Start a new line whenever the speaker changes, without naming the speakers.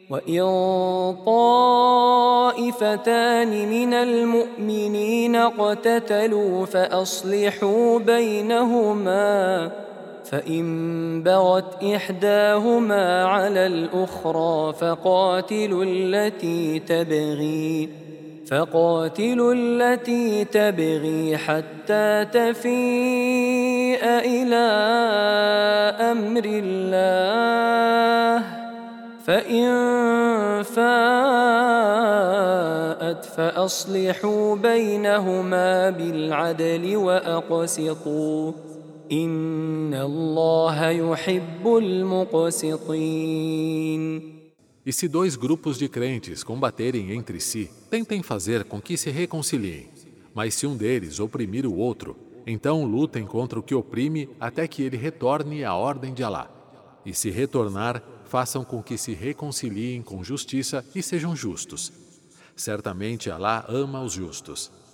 وإن طائفتان من المؤمنين اقتتلوا فأصلحوا بينهما، فإن بغت إحداهما على الأخرى فقاتلوا التي تبغي حتى تفيء إلى أمر الله، فإن فاءت فأصلحوا بينهما بالعدل وأقسطوا، إن الله يحب المقسطين.
E se dois grupos de crentes combaterem entre si, tentem fazer com que se reconciliem. Mas se um deles oprimir o outro, então lutem contra o que oprime até que ele retorne à ordem de Alá. E se retornar, façam com que se reconciliem com justiça e sejam justos. Certamente Alá ama os justos.